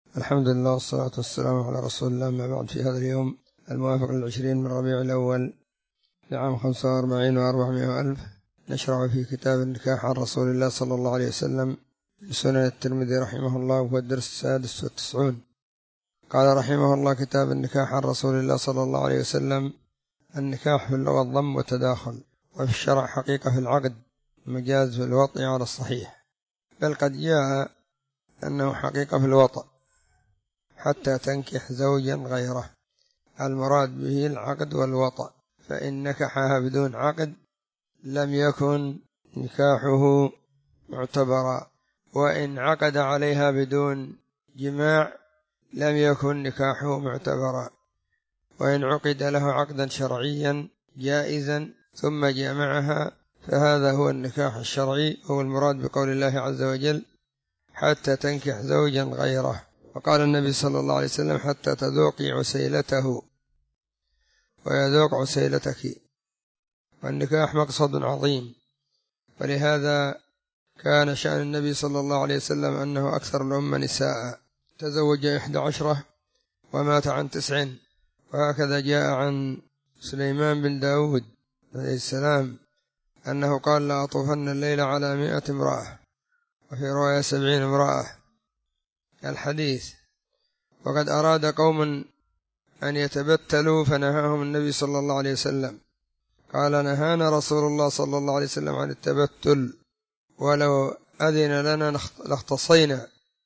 الحمد لله والصلاة والسلام على رسول الله. ما بعد، في هذا اليوم الموافق 20 من ربيع الأول لعام 45 و400 وألف نشرع في كتاب النكاح عن رسول الله صلى الله عليه وسلم في سنن الترمذي رحمه الله، وهو الدرس 96. قال رحمه الله: كتاب النكاح عن رسول الله صلى الله عليه وسلم. النكاح في اللغة الضم والتداخل، وفي الشرع حقيقة في العقد، مجاز في الوطء على الصحيح، بل قد جاء أنه حقيقة في الوطء حتى تنكح زوجا غيره، المراد به العقد والوطأ، فإن نكحها بدون عقد لم يكن نكاحه معتبرا، وإن عقد عليها بدون جماع لم يكن نكاحه معتبرا، وإن عقد له عقدا شرعيا جائزا ثم جامعها فهذا هو النكاح الشرعي، هو المراد بقول الله عز وجل: حتى تنكح زوجا غيره. وقال النبي صلى الله عليه وسلم: حتى تذوقي عسيلته ويذوق عسيلتك. والنكاح مقصد عظيم، ولهذا كان شأن النبي صلى الله عليه وسلم أنه أكثر الأمة نساء، تزوج 11 ومات عن 9. وهكذا جاء عن سليمان بن داود عليه السلام أنه قال: لا أطوفن الليل على 100 امرأة، وفي رواية 70 امرأة الحديث. وقد أراد قوم أن يتبتلوا فنهاهم النبي صلى الله عليه وسلم، قال: نهانا رسول الله صلى الله عليه وسلم عن التبتل، ولو أذن لنا لاختصينا.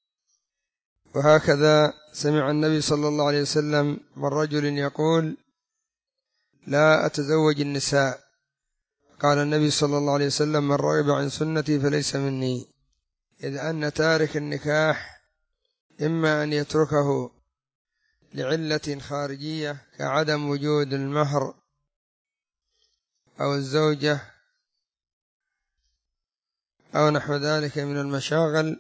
وهكذا سمع النبي صلى الله عليه وسلم من رجل يقول: لا أتزوج النساء، قال النبي صلى الله عليه وسلم: من رغب عن سنتي فليس مني. إذ أن تارك النكاح إما أن يتركه لعلة خارجية كعدم وجود المهر أو الزوجة أو نحو ذلك من المشاغل،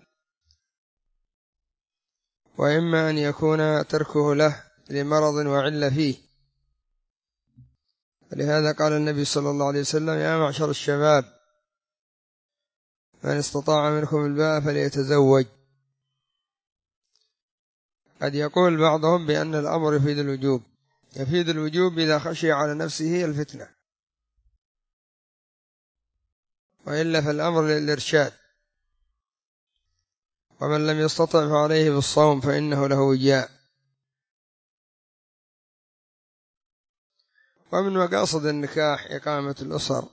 وإما أن يكون تركه له لمرض وعلة فيه. ولهذا قال النبي صلى الله عليه وسلم: يا معشر الشباب من استطاع منكم الباءة فليتزوج. قد يقول بعضهم بأن الأمر يفيد الوجوب، يفيد الوجوب إذا خشي على نفسه الفتنة، وإلا فالأمر للإرشاد. ومن لم يستطع فعليه بالصوم فإنه له وجاء. ومن مقاصد النكاح إقامة الأسر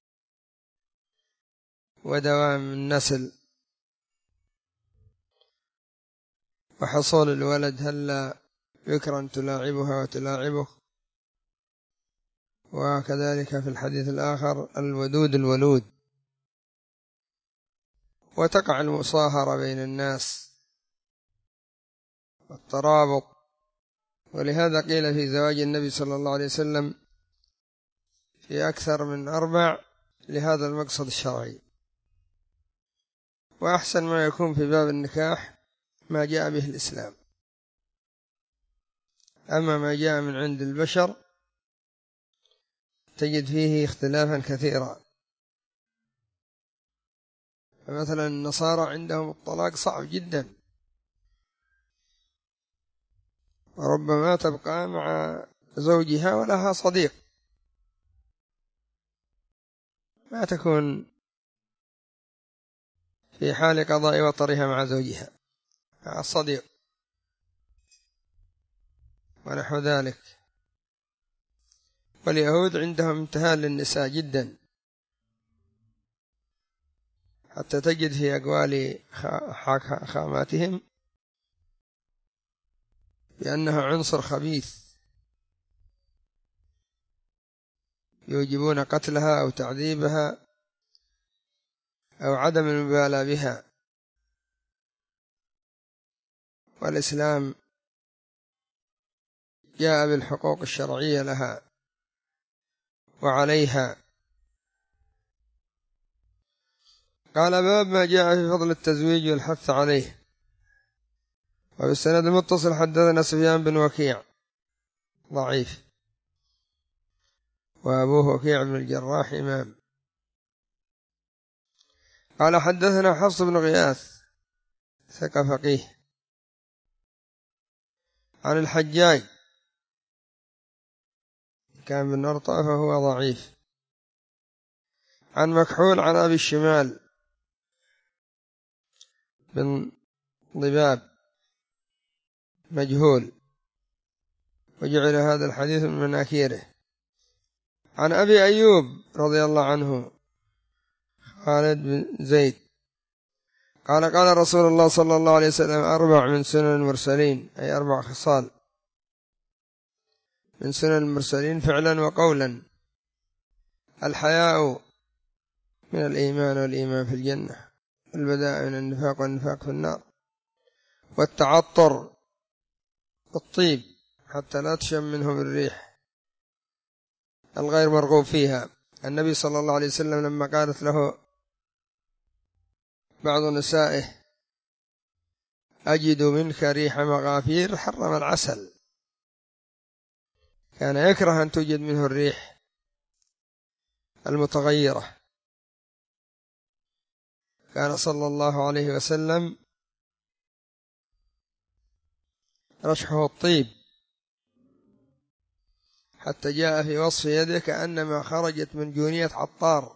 ودوام النسل وحصول الولد، هلا ذكرا تلاعبها وتلاعبه. وكذلك في الحديث الآخر: الودود الولود. وتقع المصاهرة بين الناس والترابط. ولهذا قيل في زواج النبي صلى الله عليه وسلم في أكثر من 4 لهذا المقصد الشرعي. وأحسن ما يكون في باب النكاح ما جاء به الإسلام، أما ما جاء من عند البشر تجد فيه اختلافا كثيرا. فمثلا النصارى عندهم الطلاق صعب جدا، وربما تبقى مع زوجها ولها صديق، ما تكون في حال قضاء وطرها مع زوجها، مع الصديق ونحو ذلك. واليهود عندهم امتهان للنساء جدا، حتى تجد في أقوال خاماتهم بأنها عنصر خبيث، يوجبون قتلها أو تعذيبها أو عدم المبالاة بها. والإسلام جاء بالحقوق الشرعية لها وعليها. قال: باب ما جاء في فضل التزويج والحث عليه. وبالسند المتصل حدثنا سفيان بن وكيع ضعيف، وأبوه وكيع بن الجراح إمام. قال: حدثنا حفص بن غياث ثقة فقيه، عن الحجاج كان بن أرطى فهو ضعيف. عن مكحول عن أبي الشمال بن ضباب مجهول، وجعل هذا الحديث من مناكيره. عن أبي أيوب رضي الله عنه خالد بن زيد قال قال رسول الله صلى الله عليه وسلم: 4 من سنن المرسلين، أي 4 خصال من سنن المرسلين فعلا وقولا: الحياء من الإيمان والإيمان في الجنة، البداء من النفاق والنفاق في النار، والتعطر بالطيب حتى لا تشم منه بالريح الغير مرغوب فيها. النبي صلى الله عليه وسلم لما قالت له بعض نسائه: أجد منك ريح مغافير، حرم العسل، كان يكره أن توجد منه الريح المتغيرة. كان صلى الله عليه وسلم رشحه الطيب، حتى جاء في وصف يده كأنما خرجت من جونية عطار.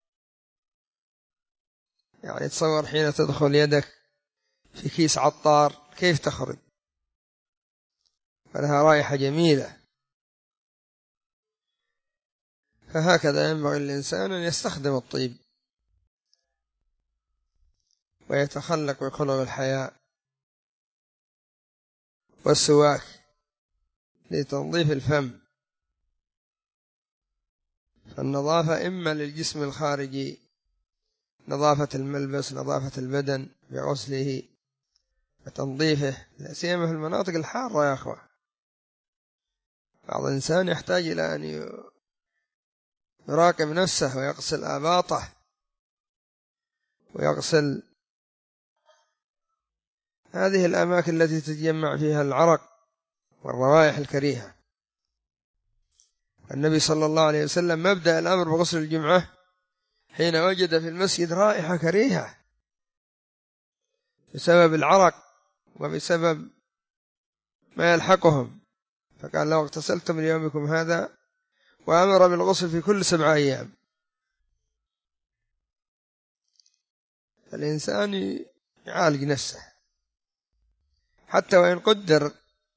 يعني تصور حين تدخل يدك في كيس عطار كيف تخرج، فلها رائحة جميلة. فهكذا ينبغي الإنسان أن يستخدم الطيب ويتخلق بخلق الحياء، والسواك لتنظيف الفم. فالنظافة إما للجسم الخارجي، نظافة الملبس، نظافة البدن بغسله وتنظيفه، لا سيما في المناطق الحارة يا أخوة. بعض الإنسان يحتاج إلى أن يراقب نفسه ويغسل آباطه ويغسل هذه الأماكن التي تتجمع فيها العرق والروائح الكريهة. النبي صلى الله عليه وسلم مبدأ الأمر بغسل الجمعة حين وجد في المسجد رائحة كريهة بسبب العرق وبسبب ما يلحقهم، فقال: لو اغتسلتم ليومكم هذا، وأمر بالغسل في كل 7 أيام. الإنسان يعالج نفسه، حتى وإن قدر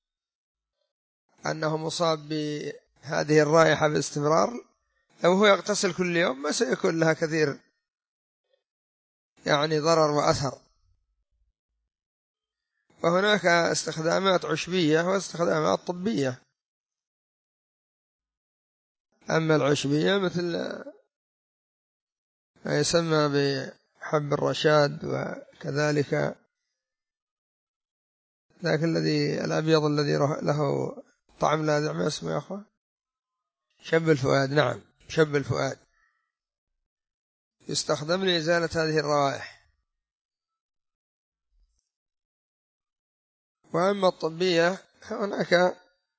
أنه مصاب بهذه الرائحة باستمرار، لو هو يغتسل كل يوم ما سيكون لها كثير يعني ضرر وأثر. وهناك استخدامات عشبية واستخدامات طبية. أما العشبية مثل ما يسمى بحب الرشاد، وكذلك ذاك الأبيض الذي له طعم لاذع، ما اسمه يا أخوة؟ شب الفؤاد. نعم، شب الفؤاد يستخدم لإزالة هذه الروائح. وأما الطبية هناك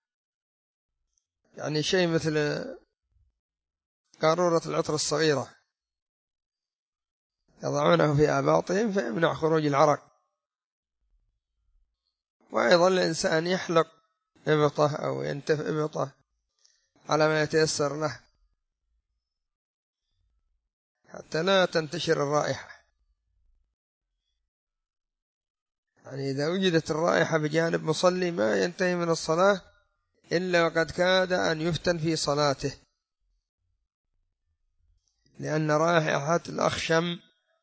يعني شيء مثل قارورة العطر الصغيرة يضعونه في آباطهم فيمنع خروج العرق. وأيضا الإنسان يحلق إبطه أو ينتف إبطه على ما يتيسر له حتى لا تنتشر الرائحة. يعني إذا وجدت الرائحة بجانب مصلي ما ينتهي من الصلاة إلا وقد كاد أن يفتن في صلاته، لأن رائحة الأخشم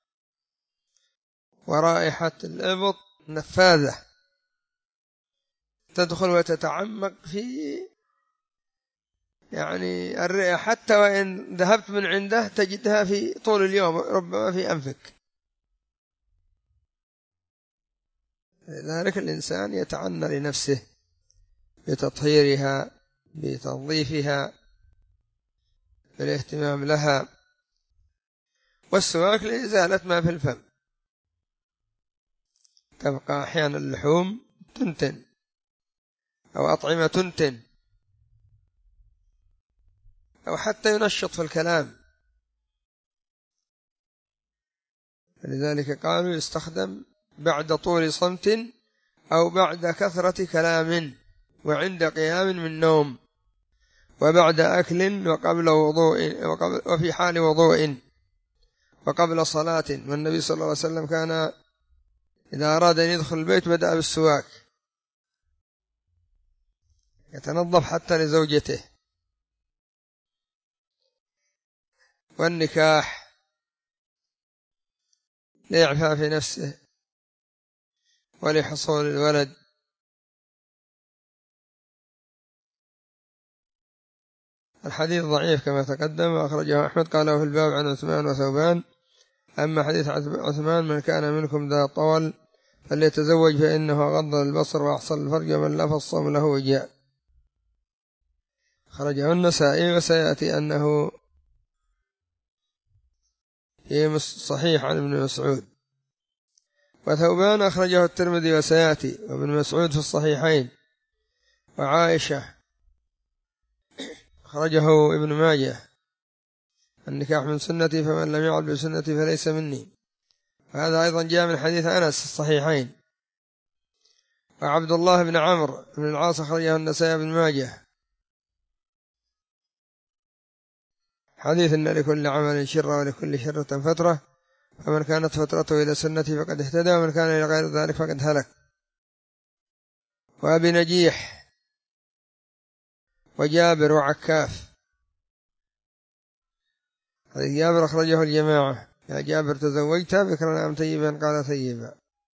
ورائحة الإبط نفاذة تدخل وتتعمق في يعني الرئة، حتى وإن ذهبت من عنده تجدها في طول اليوم ربما في أنفك. لذلك الإنسان يتعنى لنفسه بتطهيرها، بتنظيفها، بالاهتمام لها. والسواك لإزالة ما في الفم. تبقى أحيانا اللحوم تنتن أو أطعمة تنتن، أو حتى ينشط في الكلام، لذلك قالوا يستخدم بعد طول صمت أو بعد كثرة كلام. وعند قيام من نوم وبعد أكل وقبل وضوء وفي حال وضوء وقبل صلاة. والنبي صلى الله عليه وسلم كان إذا أراد أن يدخل البيت بدأ بالسواك، يتنظف حتى لزوجته. والنكاح لإعفاف نفسه ولحصول الولد. الحديث ضعيف كما تقدم، وأخرجه أحمد قاله في الباب عن عثمان وثوبان. أما حديث عثمان من كان منكم ذا طول فليتزوج فإنه غض البصر وأحصل الفرج ومن لا فالصوم له وجاء. خرجه النسائي وسيأتي أنه في صحيح عن ابن مسعود. وثوبان أخرجه الترمذي وسيأتي، وابن مسعود في الصحيحين. وعائشة أخرجه ابن ماجه النكاح من سنتي فمن لم يعد بسنتي فليس مني. وهذا أيضا جاء من حديث أنس الصحيحين. وعبد الله بن عمرو بن العاص أخرجه النسائي بن ماجه حديث إن لكل عمل شرة ولكل شرة فترة، فمن كانت فترته إلى سنتي فقد اهتدى ومن كان إلى غير ذلك فقد هلك. وأبي نجيح وجابر وعكاف. حديث جابر أخرجه الجماعة. يا جابر تزوجت بكرا أم ثيبا؟ قال ثيبا.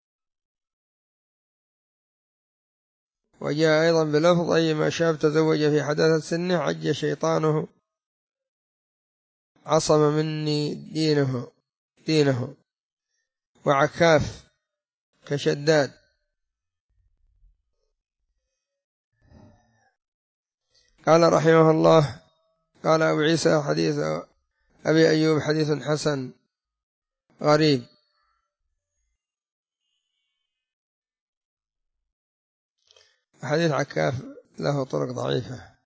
وجاء أيضا بلفظ أيما شاب تزوج في حداثة سنه عج شيطانه عصم مني دينه. وعكاف كشداد. قال رحمه الله قال أبو عيسى حديث أبي أيوب حديث حسن غريب. حديث عكاف له طرق ضعيفة.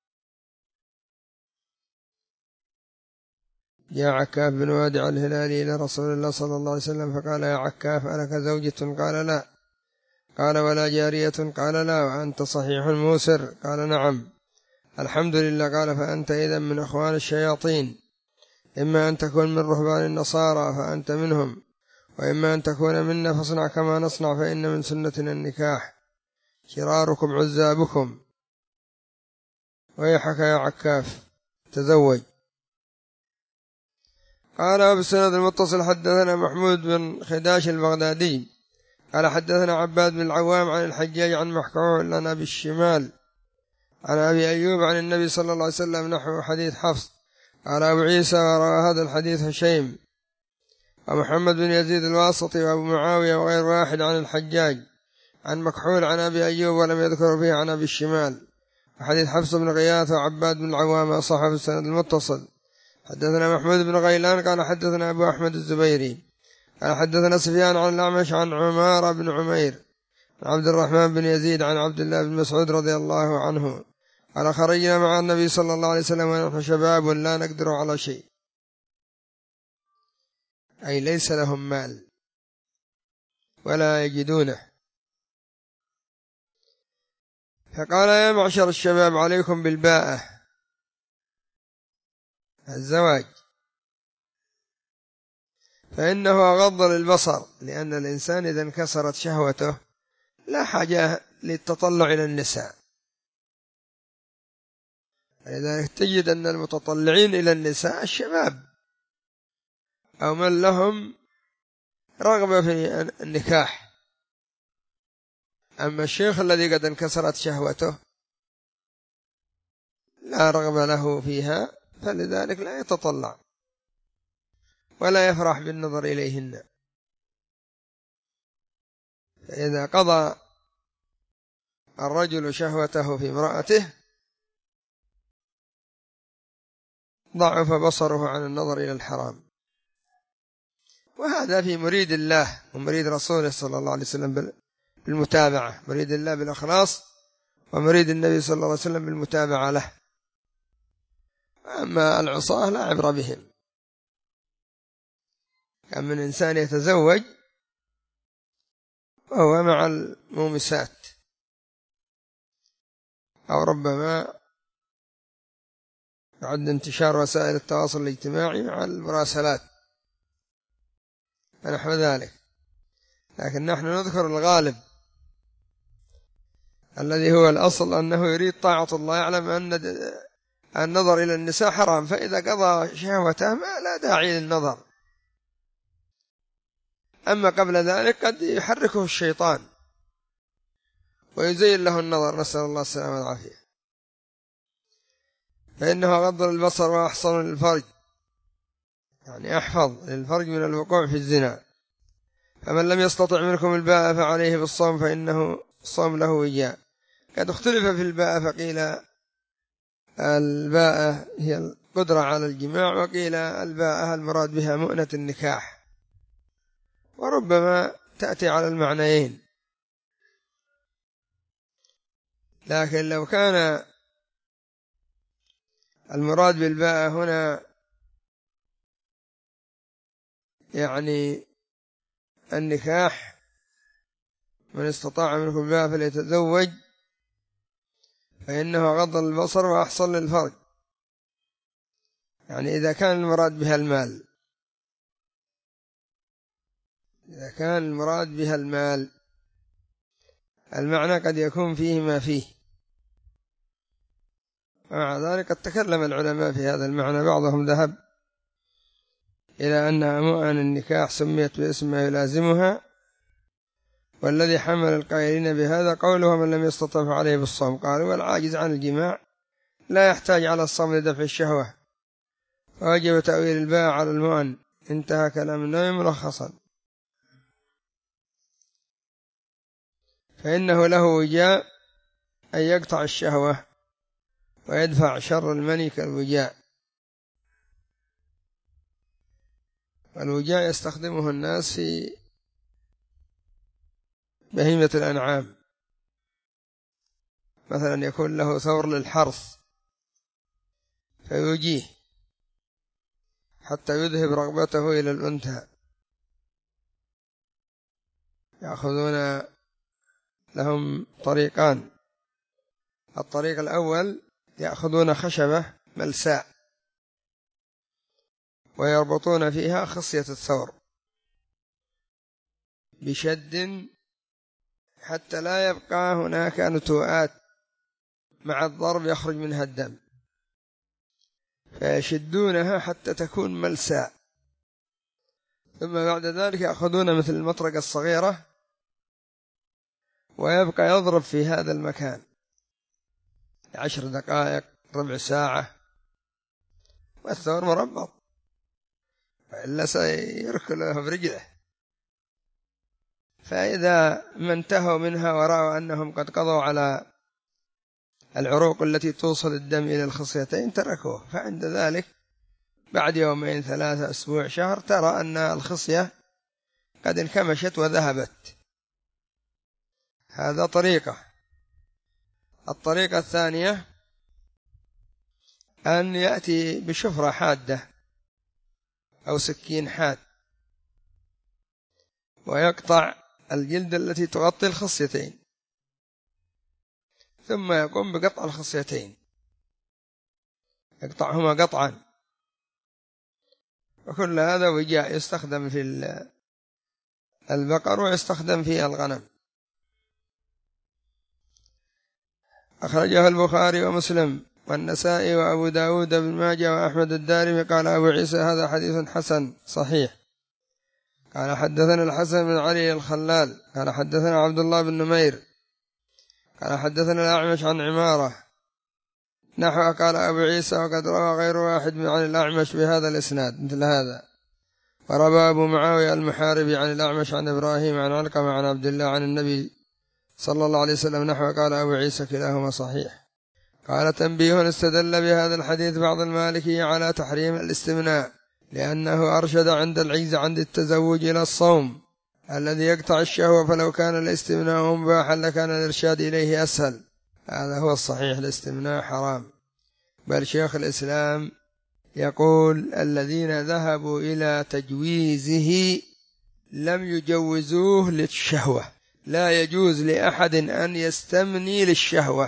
جاء عكاف بن وادع الهلالي إلى رسول الله صلى الله عليه وسلم فقال يا عكاف ألك زوجة؟ قال لا. قال ولا جارية؟ قال لا. وأنت صحيح موسر؟ قال نعم. الحمد لله. قال فأنت إذن من أخوان الشياطين، إما أن تكون من رهبان النصارى فأنت منهم، وإما أن تكون منا فاصنع كما نصنع، فإن من سنتنا النكاح، شراركم عزابكم. ويحك يا عكاف تزوج. قال بالسند المتصل حدثنا محمود بن خداش البغدادي قال حدثنا عباد بن العوام عن الحجاج عن محكوم لنا بالشمال عن أبي أيوب عن النبي صلى الله عليه وسلم نحو حديث حفص. قال أبو عيسى وروى هذا الحديث هشيم ومحمد بن يزيد الواسطي وأبو معاوية وغير واحد عن الحجاج عن مكحول عن أبي أيوب ولم يذكر فيه عن أبي الشمال. وحديث حفص بن غياث وعباد بن العوام أصح في السند المتصل. حدثنا محمود بن غيلان قال حدثنا أبو أحمد الزبيري قال حدثنا سفيان عن الأعمش عن عمار بن عمير عن عبد الرحمن بن يزيد عن عبد الله بن مسعود رضي الله عنه قال خرجنا مع النبي صلى الله عليه وسلم ونحن شباب لا نقدر على شيء، أي ليس لهم مال ولا يجدونه. فقال يا معشر الشباب عليكم بالباءة الزواج، فإنه أغض للبصر، لأن الإنسان إذا انكسرت شهوته لا حاجة للتطلع إلى النساء. لذلك تجد أن المتطلعين إلى النساء الشباب أو من لهم رغبة في النكاح. أما الشيخ الذي قد انكسرت شهوته لا رغبة له فيها، فلذلك لا يتطلع ولا يفرح بالنظر إليهن. فإذا قضى الرجل شهوته في امرأته ضعف بصره عن النظر إلى الحرام. وهذا في مريد الله ومريد رسوله صلى الله عليه وسلم بالمتابعة، مريد الله بالإخلاص ومريد النبي صلى الله عليه وسلم بالمتابعة له. أما العصاة لا عبر بهم. كان من إنسان يتزوج وهو مع المومسات أو ربما بعد انتشار وسائل التواصل الاجتماعي مع المراسلات ونحو ذلك. لكن نحن نذكر الغالب الذي هو الأصل، أنه يريد طاعة الله، يعلم أن النظر إلى النساء حرام، فإذا قضى شهوته ما لا داعي للنظر. أما قبل ذلك قد يحركه الشيطان ويزين له النظر، نسأل الله السلامة والعافية. فإنه غض البصر وأحصن للفرج، يعني أحفظ للفرج من الوقوع في الزنا. فمن لم يستطع منكم الباءة فعليه بالصوم، فإنه الصوم له وجاء. قد اختلف في الباءة، فقيل الباءة هي القدرة على الجماع، وقيل الباءة المراد بها مؤنة النكاح، وربما تأتي على المعنيين. لكن لو كان المراد بالباءة هنا يعني النكاح، من استطاع منكم الباءة فليتزوج، فإنه غض البصر وأحصن للفرج. يعني إذا كان المراد بها المال، إذا كان المراد بها المال، المعنى قد يكون فيه ما فيه. ومع ذلك قد تكلم العلماء في هذا المعنى، بعضهم ذهب إلى أن مؤن النكاح سميت باسم ما يلازمها، والذي حمل القائلين بهذا قوله من لم يستطع فعليه بالصوم. قالوا والعاجز عن الجماع لا يحتاج على الصوم لدفع الشهوة، فوجب تأويل الباء على المؤن. انتهى كلام النووي ملخصا. فإنه له وجاء، أن يقطع الشهوة ويدفع شر المني كالوجاء. والوجاء يستخدمه الناس في بهيمة الأنعام، مثلا يكون له ثور للحرث فيوجيه حتى يذهب رغبته إلى الأنثى. يأخذون لهم طريقان: الطريق الأول يأخذون خشبة ملساء ويربطون فيها خصية الثور بشد حتى لا يبقى هناك نتوءات، مع الضرب يخرج منها الدم، فيشدونها حتى تكون ملساء. ثم بعد ذلك يأخذون مثل المطرقة الصغيرة ويبقى يضرب في هذا المكان 10 دقائق، ربع ساعة، والثور مربط، وإلا سيركله برجله. فإذا ما انتهوا منها ورأوا أنهم قد قضوا على العروق التي توصل الدم إلى الخصيتين تركوه. فعند ذلك بعد 2 3 أسبوع شهر ترى أن الخصية قد انكمشت وذهبت. هذا طريقة. الطريقة الثانية أن يأتي بشفرة حادة أو سكين حاد ويقطع الجلد التي تغطي الخصيتين، ثم يقوم بقطع الخصيتين، يقطعهما قطعا. وكل هذا وجاء يستخدم في البقر ويستخدم في الغنم. أخرجه البخاري ومسلم والنسائي وأبو داود بن ماجه وأحمد الدارمي. قال أبو عيسى هذا حديث حسن صحيح. قال حدثنا الحسن بن علي الخلال قال حدثنا عبد الله بن نمير قال حدثنا الأعمش عن عمارة نحو. قال أبو عيسى وقد روى غير واحد عن الأعمش بهذا الإسناد مثل هذا. وروى أبو معاوية المحاربي عن الأعمش عن إبراهيم عن علقمة عن عبد الله عن النبي صلى الله عليه وسلم نحو. قال أبو عيسى كلاهما صحيح. قال تنبيه: استدل بهذا الحديث بعض المالكية على تحريم الاستمناء، لأنه أرشد عند العجز عن التزوج إلى الصوم الذي يقطع الشهوة، فلو كان الاستمناء مباحا لكان الإرشاد إليه أسهل. هذا هو الصحيح، الاستمناء حرام. بل شيخ الإسلام يقول الذين ذهبوا إلى تجويزه لم يجوزوه للشهوة. لا يجوز لأحد أن يستمني للشهوة،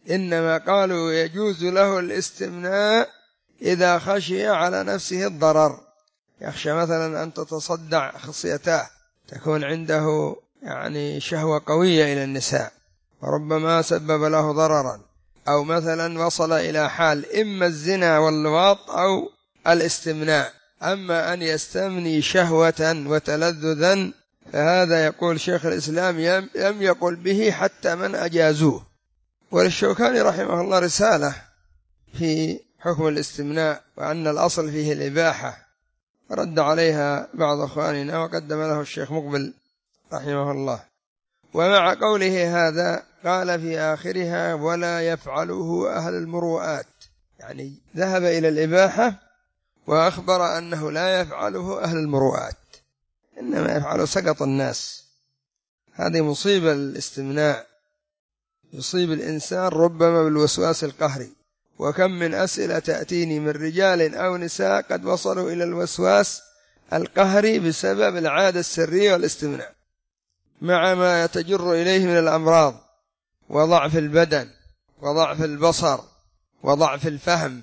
إنما قالوا يجوز له الاستمناء إذا خشي على نفسه الضرر، يخشى مثلا أن تتصدع خصيتاه، تكون عنده يعني شهوة قوية إلى النساء وربما سبب له ضررا، أو مثلا وصل إلى حال إما الزنا واللواط أو الاستمناء. أما أن يستمني شهوة وتلذذا فهذا يقول شيخ الإسلام لم يقل به حتى من أجازوه. وللشوكاني رحمه الله رسالة في حكم الاستمناء وأن الأصل فيه الإباحة، رد عليها بعض أخواننا وقدم له الشيخ مقبل رحمه الله. ومع قوله هذا قال في آخرها ولا يفعله أهل المروءات، يعني ذهب إلى الإباحة وأخبر أنه لا يفعله أهل المروءات، إنما يفعل سقط الناس. هذه مصيبة الاستمناء، يصيب الإنسان ربما بالوسواس القهري، وكم من أسئلة تأتيني من رجال أو نساء قد وصلوا إلى الوسواس القهري بسبب العادة السرية والاستمناء، مع ما يتجر إليه من الأمراض وضعف البدن وضعف البصر وضعف الفهم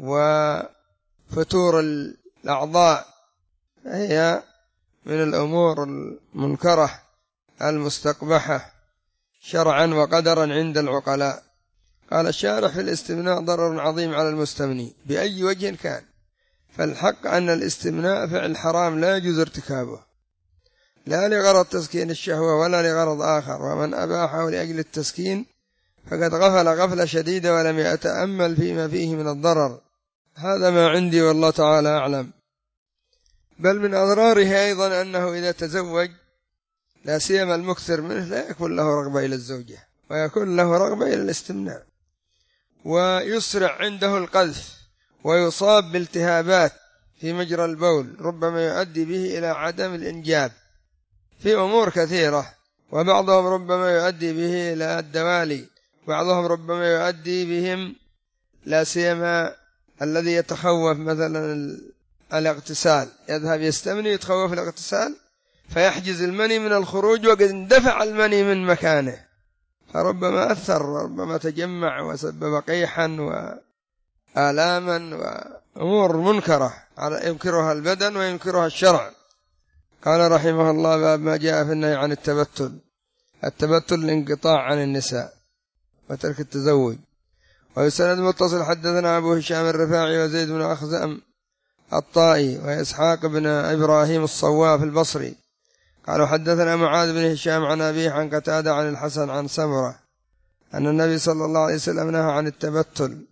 وفتور الأعضاء، فهي من الأمور المنكرة المستقبحة شرعا وقدرا عند العقلاء. قال الشارح في الاستمناء ضرر عظيم على المستمني بأي وجه كان، فالحق أن الاستمناء فعل حرام لا يجوز ارتكابه، لا لغرض تسكين الشهوة ولا لغرض آخر، ومن أباحه لأجل التسكين فقد غفل غفلة شديدة ولم يتأمل فيما فيه من الضرر. هذا ما عندي والله تعالى أعلم. بل من أضراره أيضا أنه إذا تزوج لا سيما المكثر منه لا يكون له رغبة إلى الزوجة، ويكون له رغبة إلى الاستمناء، ويسرع عنده القذف، ويصاب بالتهابات في مجرى البول ربما يؤدي به إلى عدم الإنجاب في أمور كثيرة، وبعضهم ربما يؤدي به إلى الدوالي، بعضهم ربما يؤدي بهم لا سيما الذي يتخوف مثلا الاغتسال، يذهب يستمني يتخوف الاغتسال فيحجز المني من الخروج وقد اندفع المني من مكانه، فربما أثر، ربما تجمع وسبب قيحا وآلاما وأمور منكرة ينكرها البدن وينكرها الشرع. قال رحمه الله باب ما جاء في النهي عن التبتل. التبتل الانقطاع عن النساء وترك التزوج. ويسند متصل حدثنا أبو هشام الرفاعي وزيد بن أخزأم الطائي وإسحاق بن إبراهيم الصواف البصري قالوا حدثنا معاذ بن هشام عن أبيه عن قتادة عن الحسن عن سمرة أن النبي صلى الله عليه وسلم نهى عن التبتل،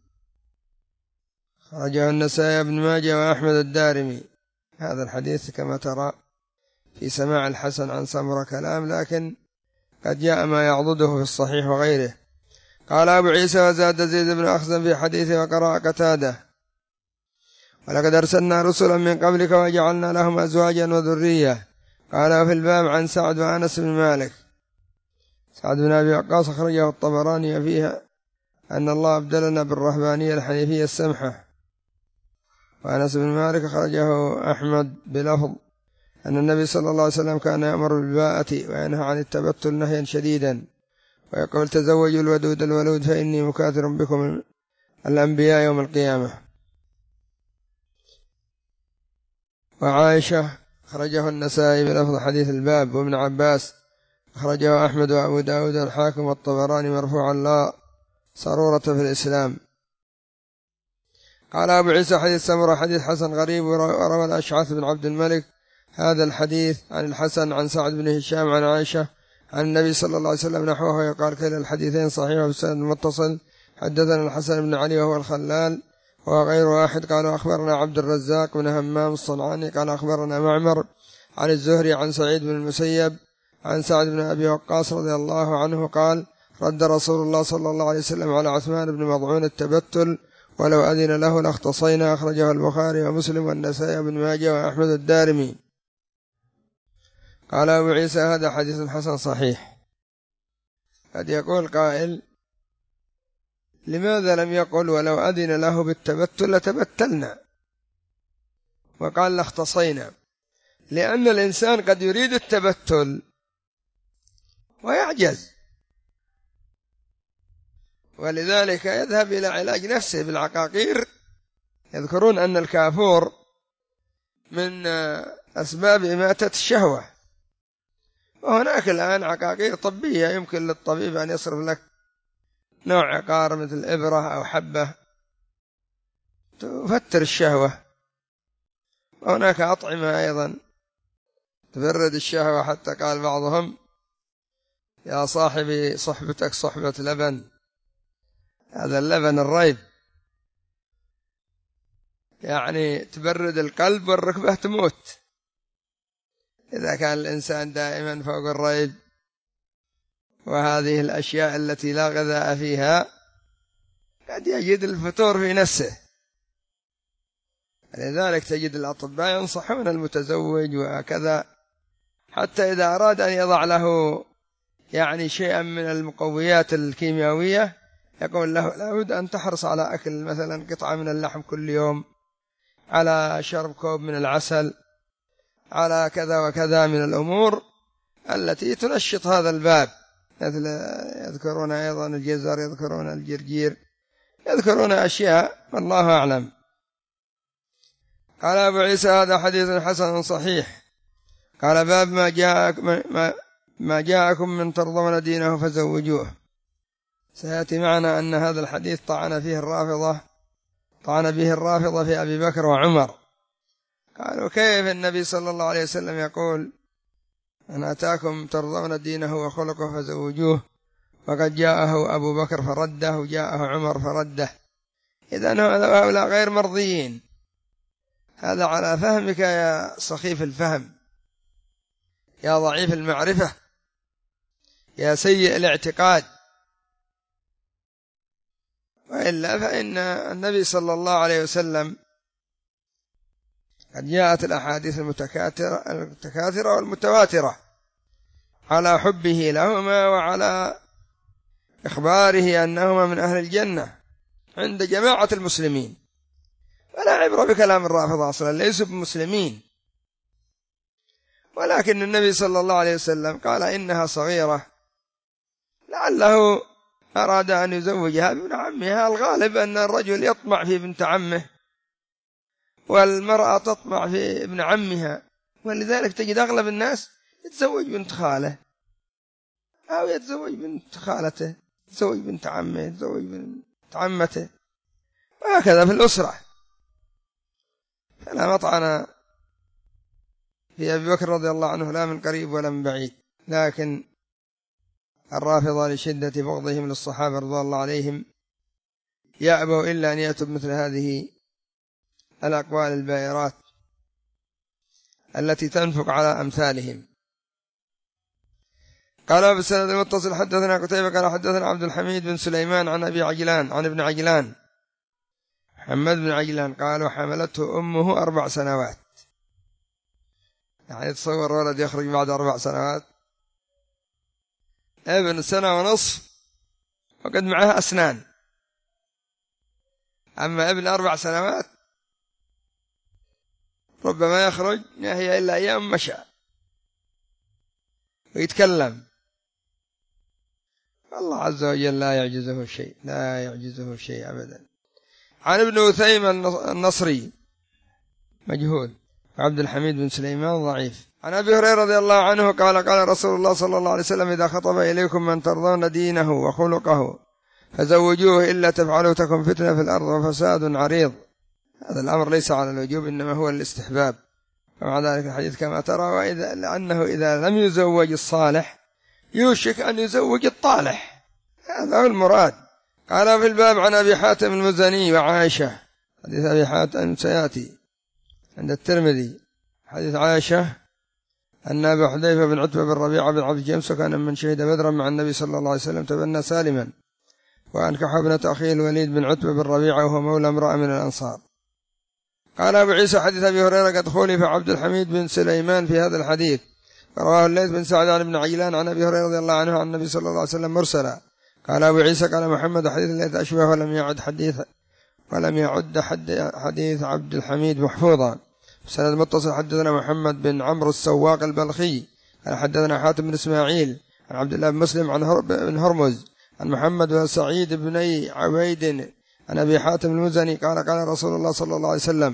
خرجه النسائي بن ماجه وأحمد الدارمي. هذا الحديث كما ترى في سماع الحسن عن سمرة كلام، لكن قد جاء ما يعضده في الصحيح وغيره. قال أبو عيسى وزاد زيد بن أخزم في حديثه وقرأ قتادة ولقد أرسلنا رسلا من قبلك وجعلنا لهم أزواجا وذرية. قال في الباب عن سعد وأنس بن مالك. سعد بن أبي وقاص أخرجه الطبراني فيها أن الله أبدلنا بالرهبانية الحنيفية السمحة. وأنس بن مالك أخرجه أحمد بلفظ أن النبي صلى الله عليه وسلم كان يأمر بالباءة وينهى عن التبتل نهيا شديدا، ويقول تزوجوا الودود الولود فإني مكاثر بكم الأنبياء يوم القيامة. وعائشة أخرجه النسائي بلفظ حديث الباب. وابن عباس أخرجه أحمد وأبو داود والحاكم والطبراني مرفوعا لا صرورة في الإسلام. قال أبو عيسى حديث سمرة حديث حسن غريب. وروى الأشعث بن عبد الملك هذا الحديث عن الحسن عن سعد بن هشام عن عائشة عن النبي صلى الله عليه وسلم نحوه، يقال كلا الحديثين صحيح وبسند متصل. حدثنا الحسن بن علي وهو الخلال وغير واحد قالوا أخبرنا عبد الرزاق بن همام الصنعاني قال أخبرنا معمر عن الزهري عن سعيد بن المسيب عن سعد بن أبي وقاص رضي الله عنه قال رد رسول الله صلى الله عليه وسلم على عثمان بن مضعون التبتل ولو أذن له لاختصينا. أخرجه البخاري ومسلم والنسائي بن ماجه وأحمد الدارمي. قال أبو عيسى هذا حديث حسن صحيح. قد يقول قائل لماذا لم يقل ولو أذن له بالتبتل لتبتلنا وقال لاختصينا؟ لأن الإنسان قد يريد التبتل ويعجز، ولذلك يذهب إلى علاج نفسه بالعقاقير. يذكرون أن الكافور من أسباب إماتة الشهوة، وهناك الآن عقاقير طبية يمكن للطبيب أن يصرف لك نوع عقار مثل إبرة أو حبة تفتر الشهوة، وهناك أطعمة أيضا تبرد الشهوة، حتى قال بعضهم يا صاحبي صحبتك صحبة لبن، هذا اللبن الريب، يعني تبرد القلب والركبة تموت إذا كان الإنسان دائما فوق الريب وهذه الأشياء التي لا غذاء فيها، قد يجد الفتور في نفسه. لذلك تجد الأطباء ينصحون المتزوج وكذا، حتى إذا أراد أن يضع له يعني شيئا من المقويات الكيميائية يقول له لابد أن تحرص على أكل مثلا قطعة من اللحم كل يوم، على شرب كوب من العسل، على كذا وكذا من الأمور التي تنشط هذا الباب، مثل يذكرون أيضا الجزر، يذكرون الجرجير، يذكرون أشياء والله أعلم. قال أبو عيسى هذا حديث حسن صحيح. قال باب ما جاءكم من ترضون دينه فزوجوه. سيأتي معنا أن هذا الحديث طعن به الرافضة في أبي بكر وعمر. قالوا كيف النبي صلى الله عليه وسلم يقول أن أتاكم ترضون دينه وخلقه فزوجوه، وقد جاءه أبو بكر فرده وجاءه عمر فرده، إذن هؤلاء غير مرضيين. هذا على فهمك يا سخيف الفهم، يا ضعيف المعرفة، يا سيء الاعتقاد. وإلا فإن النبي صلى الله عليه وسلم قد جاءت الأحاديث المتكاثرة والمتواترة على حبه لهما وعلى إخباره أنهما من أهل الجنة عند جماعة المسلمين، ولا عبرة بكلام الرافضة أصلا، ليسوا بمسلمين. ولكن النبي صلى الله عليه وسلم قال إنها صغيرة، لعله أراد أن يزوجها بابن عمها. الغالب أن الرجل يطمع في بنت عمه والمرأة تطمع في ابن عمها، ولذلك تجد أغلب الناس يتزوج بنت خاله أو يتزوج بنت خالته، يتزوج بنت عمه، يتزوج بنت عمته، وهكذا في الأسرة. فلا مطعن في أبي بكر رضي الله عنه لا من قريب ولا من بعيد، لكن الرافضة لشدة بغضهم للصحابة رضي الله عليهم يأبوا إلا أن يأتوا بمثل هذه الأقوال البائرات التي تنفق على أمثالهم. قال بالسند المتصل حدثنا قتيبة قال حدثنا عبد الحميد بن سليمان عن أبي عجلان عن ابن عجلان محمد بن عجلان قال وحملته أمه 4 سنوات. يعني تصور ولد يخرج بعد 4 سنوات، ابن 1.5 سنة وقد معه أسنان، أما ابن 4 سنوات ربما يخرج ما هي إلا أيام مشى ويتكلم. الله عز وجل لا يعجزه شيء، لا يعجزه شيء أبدا. عن ابن أثيم النصري مجهول، عبد الحميد بن سليمان ضعيف. عن أبي هريرة رضي الله عنه قال قال رسول الله صلى الله عليه وسلم إذا خطب إليكم من ترضون دينه وخلقه فزوجوه إلا تفعلوا تكن فتنة في الأرض وفساد عريض. هذا الأمر ليس على الوجوب إنما هو الاستحباب، ومع ذلك الحديث كما ترى لأنه إذا لم يزوج الصالح يوشك أن يزوج الطالح، هذا هو المراد. قال في الباب عن أبي حاتم المزني وعائشة، حديث أبي حاتم سيأتي عند الترمذي، حديث عائشة أن أبا حذيفة بن عتبة بن ربيعة بن عبد جمس كان من شهد بدرا مع النبي صلى الله عليه وسلم تبنى سالما، وأنكح ابنة أخيه الوليد بن عتبة بن ربيعة وهو مولى امرأة من الأنصار. قال أبو عيسى حديث أبي هريرة قد خولف عبد الحميد بن سليمان في هذا الحديث، رواه الليث بن سعد عن ابن عجلان عن أبي هريرة رضي الله عنه عن النبي صلى الله عليه وسلم مرسلا. قال أبو عيسى قال محمد حديث الليث أشبه ولم يعد حديث عبد الحميد محفوظا. سند متصل حدثنا محمد بن عمرو السواق البلخي قال حدثنا حاتم بن إسماعيل عن عبد الله بن مسلم عن بن هرمز عن محمد وسعيد بن عبيد عن أبي حاتم المزني قال قال رسول الله صلى الله عليه وسلم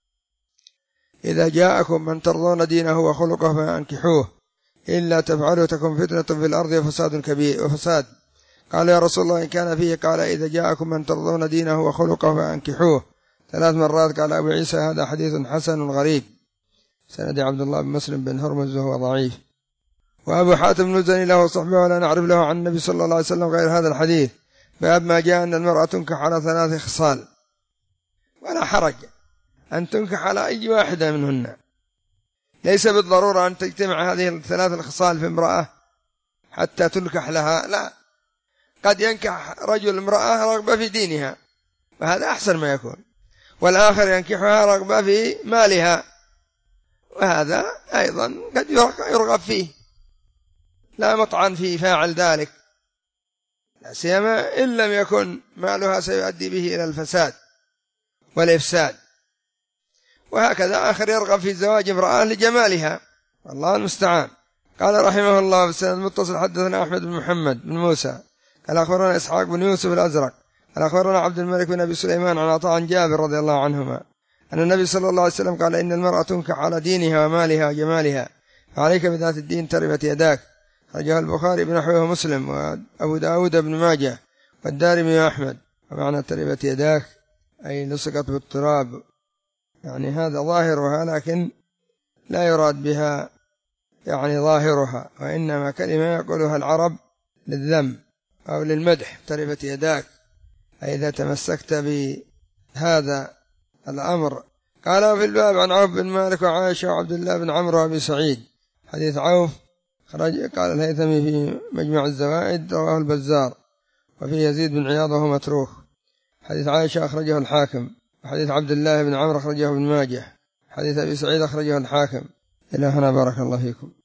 إذا جاءكم من ترضون دينه وخلقه فأنكحوه إلا تفعلوا تكن فتنة في الأرض وفساد كبير وفساد. قال يا رسول الله إن كان فيه؟ قال إذا جاءكم من ترضون دينه وخلقه فأنكحوه 3 مرات. قال أبو عيسى هذا حديث حسن غريب سند عبد الله بن مسلم بن هرمز وهو ضعيف. وأبو حاتم المزني له صحبه ولا نعرف له عن النبي صلى الله عليه وسلم غير هذا الحديث. باب ما جاء أن المرأة تنكح على 3 خصال، ولا حرج أن تنكح على أي واحدة منهن، ليس بالضرورة أن تجتمع هذه 3 الخصال في امرأة حتى تنكح لها، لا، قد ينكح رجل امرأة رغبة في دينها وهذا أحسن ما يكون، والآخر ينكحها رغبة في مالها وهذا أيضا قد يرغب فيه، لا مطعن في فاعل ذلك، لا سيما إن لم يكن مالها سيؤدي به إلى الفساد والإفساد. وهكذا آخر يرغب في زواج امرأة لجمالها، الله المستعان. قال رحمه الله في السند المتصل حدثنا أحمد بن محمد بن موسى قال أخبرنا إسحاق بن يوسف الأزرق قال أخبرنا عبد الملك بن أبي سليمان عن عطاء عن جابر رضي الله عنهما أن النبي صلى الله عليه وسلم قال إن المرأة تنكح على دينها ومالها وجمالها، فعليك بذات الدين تربت يداك. خرجه البخاري بنحوه مسلم وأبو داود بن ماجه والدارمي وأحمد. ومعنى تربت يداك أي لصقت بالتراب، يعني هذا ظاهرها لكن لا يراد بها يعني ظاهرها، وإنما كلمة يقولها العرب للذم أو للمدح، تربت يداك أي إذا تمسكت بهذا الأمر. قال في الباب عن عوف بن مالك وعائشة وعبد الله بن عمرو وأبي سعيد. حديث عوف قال الهيثمي في مجمع الزوائد رواه البزار، وفي يزيد بن عياض وهو متروك. حديث عائشة أخرجه الحاكم، وحديث عبد الله بن عمرو أخرجه ابن ماجه، حديث أبي سعيد أخرجه الحاكم. إلى هنا بارك الله فيكم.